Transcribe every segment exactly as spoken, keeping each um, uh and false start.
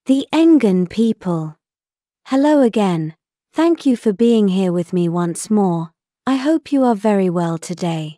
The Engen people. Hello again. Thank you for being here with me once more. I hope you are very well today.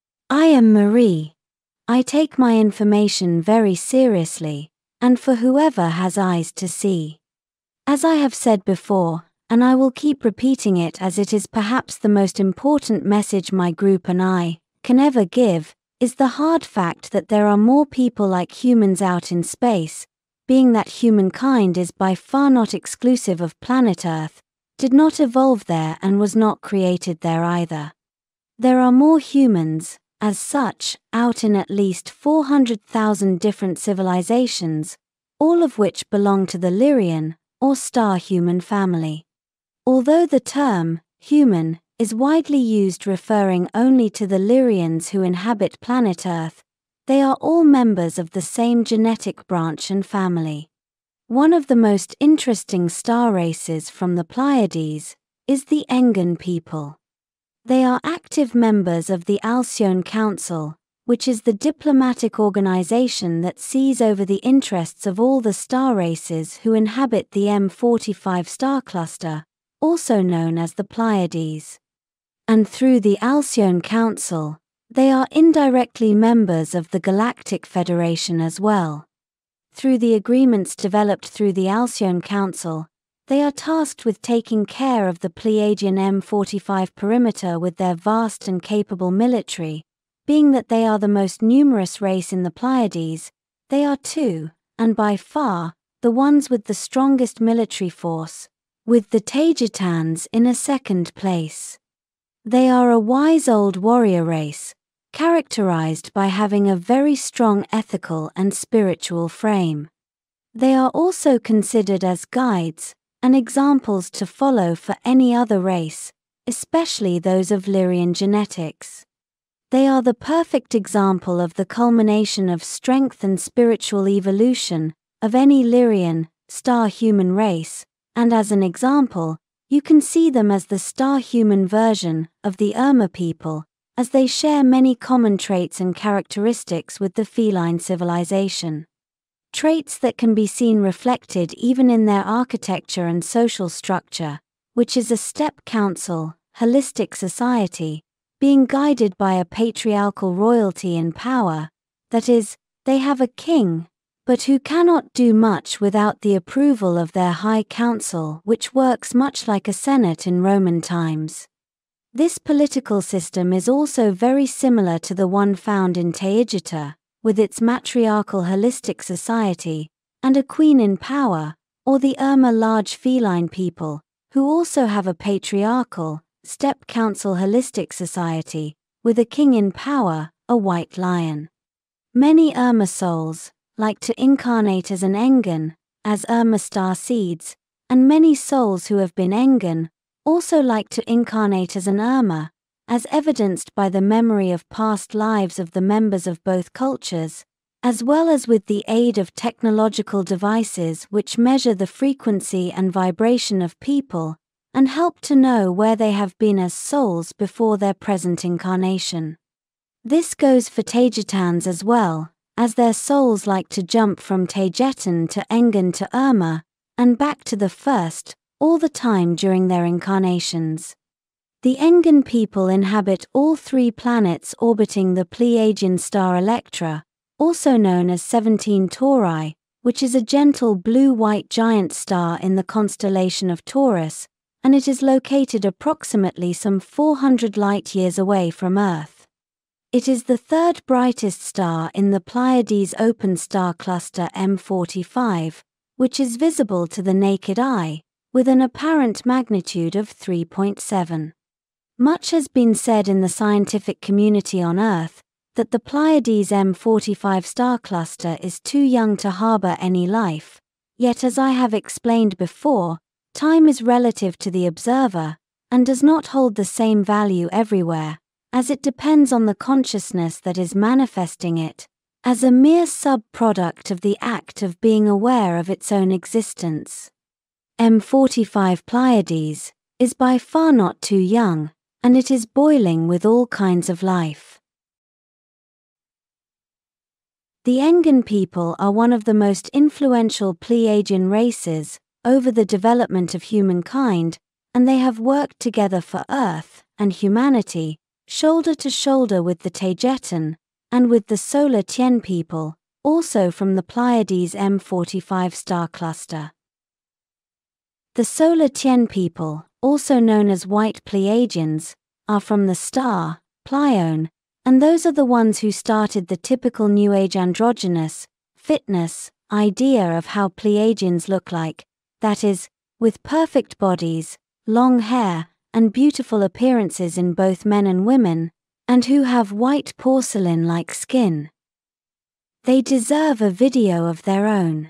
I am Marie. I take my information very seriously, and for whoever has eyes to see. As I have said before, and I will keep repeating it as it is perhaps the most important message my group and I can ever give, is the hard fact that there are more people like humans out in space, being that humankind is by far not exclusive of planet Earth, did not evolve there and was not created there either. There are more humans, as such, out in at least four hundred thousand different civilizations, all of which belong to the Lyrian, or star-human family. Although the term, human, is widely used referring only to the Lyrians who inhabit planet Earth, they are all members of the same genetic branch and family. One of the most interesting star races from the Pleiades is the Engen people. They are active members of the Alcyone Council, which is the diplomatic organization that sees over the interests of all the star races who inhabit the M forty-five star cluster, also known as the Pleiades. And through the Alcyone Council, they are indirectly members of the Galactic Federation as well. Through the agreements developed through the Alcyone Council, they are tasked with taking care of the Pleiadian M forty-five perimeter with their vast and capable military. Being that they are the most numerous race in the Pleiades, they are too, and by far, the ones with the strongest military force, with the Taygitans in a second place. They are a wise old warrior race, characterized by having a very strong ethical and spiritual frame. They are also considered as guides and examples to follow for any other race, especially those of Lyrian genetics. They are the perfect example of the culmination of strength and spiritual evolution of any Lyrian, star-human race, and as an example, you can see them as the star-human version of the Urma people, as they share many common traits and characteristics with the feline civilization. Traits that can be seen reflected even in their architecture and social structure, which is a step council, holistic society, being guided by a patriarchal royalty in power, that is, they have a king, but who cannot do much without the approval of their high council, which works much like a senate in Roman times. This political system is also very similar to the one found in Taygeta, with its matriarchal holistic society, and a queen in power, or the Urma large feline people, who also have a patriarchal, step council holistic society, with a king in power, a white lion. Many Urma souls like to incarnate as an Engen, as Urma star seeds, and many souls who have been Engen also like to incarnate as an Urma, as evidenced by the memory of past lives of the members of both cultures, as well as with the aid of technological devices which measure the frequency and vibration of people, and help to know where they have been as souls before their present incarnation. This goes for Taygitans as well, as their souls like to jump from Taygetan to Engen to Urma, and back to the first, all the time during their incarnations. The Engen people inhabit all three planets orbiting the Pleiadian star Electra, also known as seventeen Tauri, which is a gentle blue-white giant star in the constellation of Taurus, and it is located approximately some four hundred light-years away from Earth. It is the third brightest star in the Pleiades open star cluster M forty-five, which is visible to the naked eye, with an apparent magnitude of three point seven. Much has been said in the scientific community on Earth that the Pleiades M forty-five star cluster is too young to harbor any life, yet as I have explained before, time is relative to the observer, and does not hold the same value everywhere, as it depends on the consciousness that is manifesting it, as a mere sub-product of the act of being aware of its own existence. M forty-five Pleiades is by far not too young, and it is boiling with all kinds of life. The Engan people are one of the most influential Pleiadian races over the development of humankind, and they have worked together for Earth and humanity, shoulder to shoulder with the Tagetan and with the Solar Tien people, also from the Pleiades M forty-five star cluster. The Solar Tien people, also known as White Pleiadians, are from the star Pleione, and those are the ones who started the typical New Age androgynous, fitness, idea of how Pleiadians look like, that is, with perfect bodies, long hair, and beautiful appearances in both men and women, and who have white porcelain-like skin. They deserve a video of their own.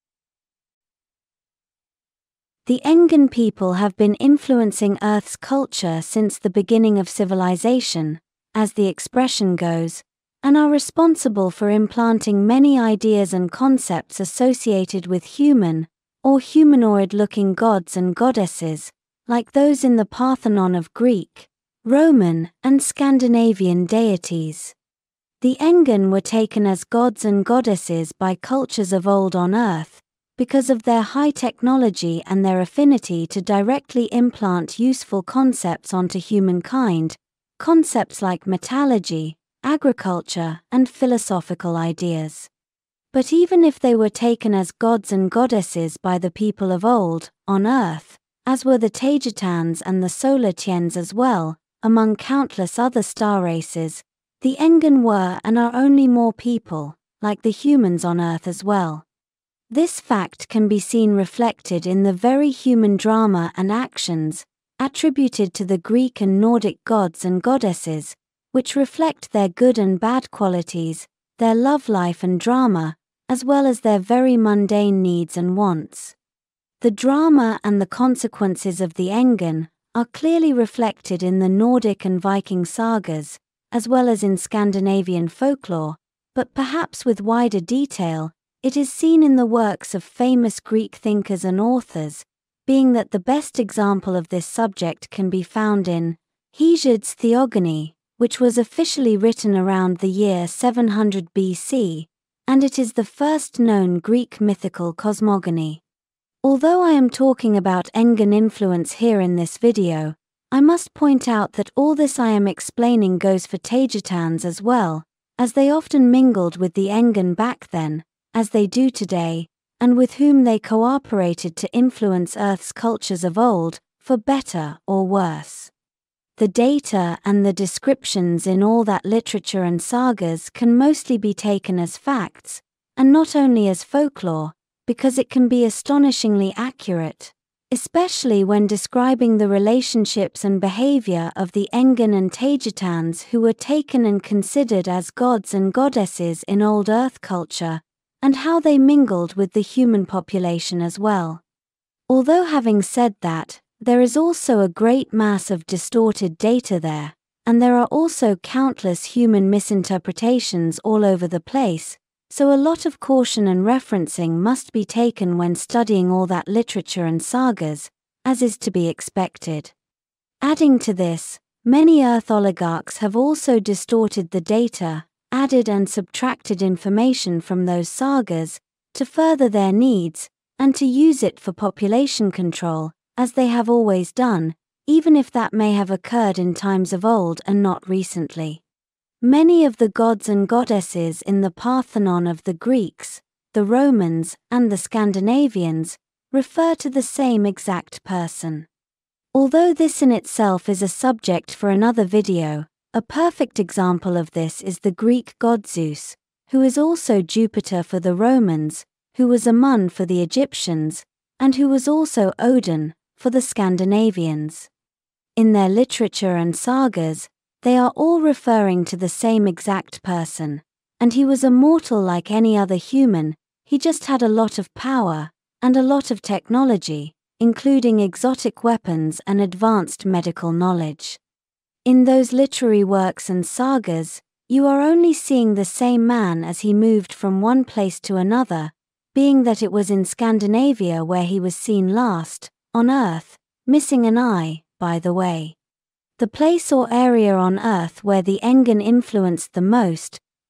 The Engan people have been influencing Earth's culture since the beginning of civilization, as the expression goes, and are responsible for implanting many ideas and concepts associated with human or humanoid-looking gods and goddesses, like those in the Parthenon of Greek, Roman, and Scandinavian deities. The Engan were taken as gods and goddesses by cultures of old on Earth, because of their high technology and their affinity to directly implant useful concepts onto humankind, concepts like metallurgy, agriculture, and philosophical ideas. But even if they were taken as gods and goddesses by the people of old, on Earth, as were the Tagetans and the Solar Tiens as well, among countless other star races, the Engan were and are only more people, like the humans on Earth as well. This fact can be seen reflected in the very human drama and actions attributed to the Greek and Nordic gods and goddesses, which reflect their good and bad qualities, their love life and drama, as well as their very mundane needs and wants. The drama and the consequences of the Engan are clearly reflected in the Nordic and Viking sagas, as well as in Scandinavian folklore, but perhaps with wider detail, it is seen in the works of famous Greek thinkers and authors, being that the best example of this subject can be found in Hesiod's Theogony, which was officially written around the year seven hundred B C, and it is the first known Greek mythical cosmogony. Although I am talking about Engan influence here in this video, I must point out that all this I am explaining goes for Tagetans as well, as they often mingled with the Engan back then, as they do today, and with whom they cooperated to influence Earth's cultures of old, for better or worse. The data and the descriptions in all that literature and sagas can mostly be taken as facts, and not only as folklore, because it can be astonishingly accurate, especially when describing the relationships and behavior of the Engan and Tagetans who were taken and considered as gods and goddesses in old Earth culture, and how they mingled with the human population as well. Although having said that, there is also a great mass of distorted data there, and there are also countless human misinterpretations all over the place, so a lot of caution and referencing must be taken when studying all that literature and sagas, as is to be expected. Adding to this, many Earth oligarchs have also distorted the data, added and subtracted information from those sagas, to further their needs, and to use it for population control, as they have always done, even if that may have occurred in times of old and not recently. Many of the gods and goddesses in the Parthenon of the Greeks, the Romans, and the Scandinavians refer to the same exact person. Although this in itself is a subject for another video, a perfect example of this is the Greek god Zeus, who is also Jupiter for the Romans, who was Amun for the Egyptians, and who was also Odin for the Scandinavians. In their literature and sagas, they are all referring to the same exact person, and he was a mortal like any other human, he just had a lot of power, and a lot of technology, including exotic weapons and advanced medical knowledge. In those literary works and sagas, you are only seeing the same man as he moved from one place to another, being that it was in Scandinavia where he was seen last, on Earth, missing an eye, by the way. The place or area on Earth where the Engan influenced the most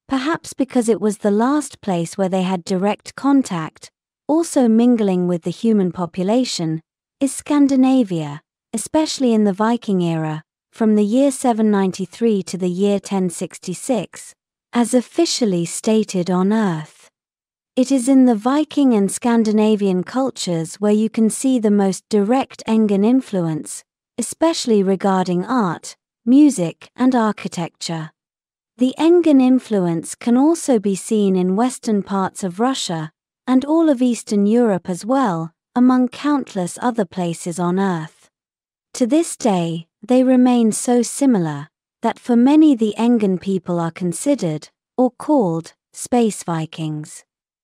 perhaps because it was the last place where they had direct contact, also mingling with the human population, is Scandinavia, especially in the Viking era, from the year seven ninety-three to the year ten sixty-six, as officially stated on Earth. It is in the Viking and Scandinavian cultures where you can see the most direct Engin influence, especially regarding art, music, and architecture. The Engin influence can also be seen in western parts of Russia, and all of Eastern Europe as well, among countless other places on Earth. To this day, they remain so similar, that for many the Engin people are considered, or called, space Vikings.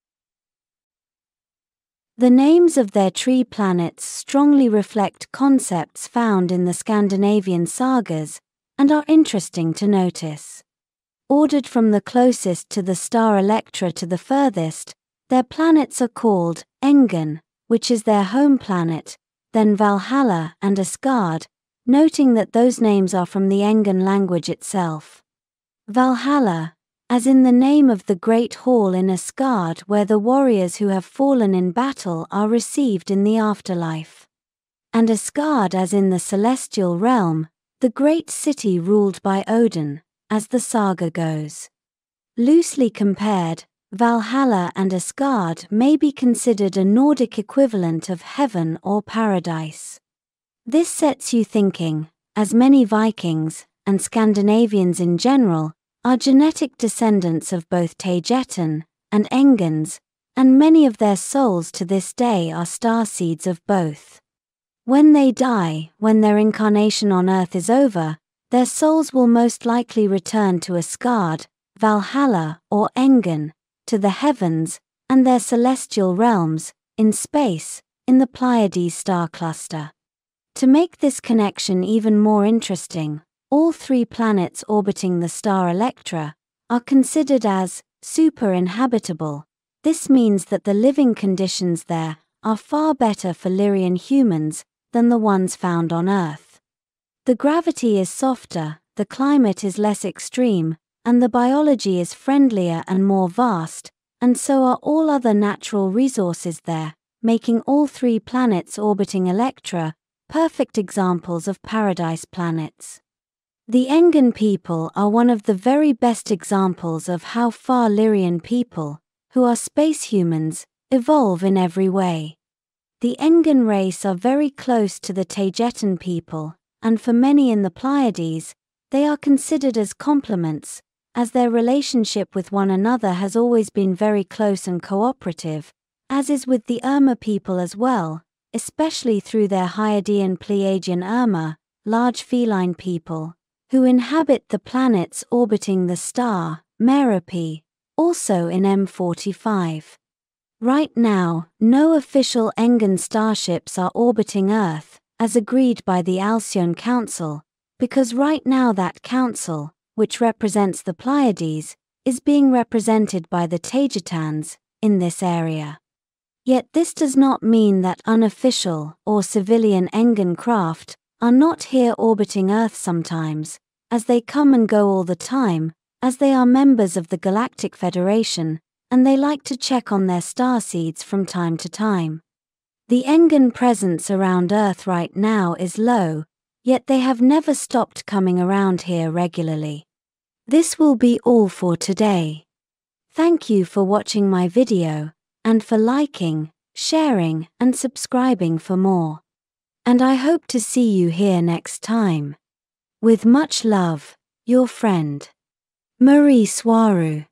The names of their tree planets strongly reflect concepts found in the Scandinavian sagas, and are interesting to notice. Ordered from the closest to the star Electra to the furthest, their planets are called Engin, which is their home planet, then Valhalla and Asgard, noting that those names are from the Engin language itself. Valhalla, as in the name of the great hall in Asgard where the warriors who have fallen in battle are received in the afterlife. And Asgard as in the celestial realm, the great city ruled by Odin, as the saga goes. Loosely compared, Valhalla and Asgard may be considered a Nordic equivalent of heaven or paradise. This sets you thinking, as many Vikings, and Scandinavians in general, are genetic descendants of both Tejetan and Engins, and many of their souls to this day are starseeds of both. When they die, when their incarnation on Earth is over, their souls will most likely return to Asgard, Valhalla, or Engin, to the heavens, and their celestial realms, in space, in the Pleiades star cluster. To make this connection even more interesting, all three planets orbiting the star Electra are considered as super-inhabitable. This means that the living conditions there are far better for Lyrian humans than the ones found on Earth. The gravity is softer, the climate is less extreme, and the biology is friendlier and more vast, and so are all other natural resources there, making all three planets orbiting Electra perfect examples of paradise planets. The Engin people are one of the very best examples of how far Lyrian people, who are space humans, evolve in every way. The Engin race are very close to the Tejetan people, and for many in the Pleiades, they are considered as complements, as their relationship with one another has always been very close and cooperative, as is with the Irma people as well, especially through their Hyades Pleiadian Irma, large feline people, who inhabit the planets orbiting the star, Merope, also in M forty-five. Right now, no official Engin starships are orbiting Earth, as agreed by the Alcyone Council, because right now that council, which represents the Pleiades, is being represented by the Tejetans in this area. Yet this does not mean that unofficial or civilian Engin craft are not here orbiting Earth sometimes, as they come and go all the time, as they are members of the Galactic Federation, and they like to check on their starseeds from time to time. The Engin presence around Earth right now is low, yet they have never stopped coming around here regularly. This will be all for today. Thank you for watching my video, and for liking, sharing, and subscribing for more. And I hope to see you here next time. With much love, your friend, Marie Soirou.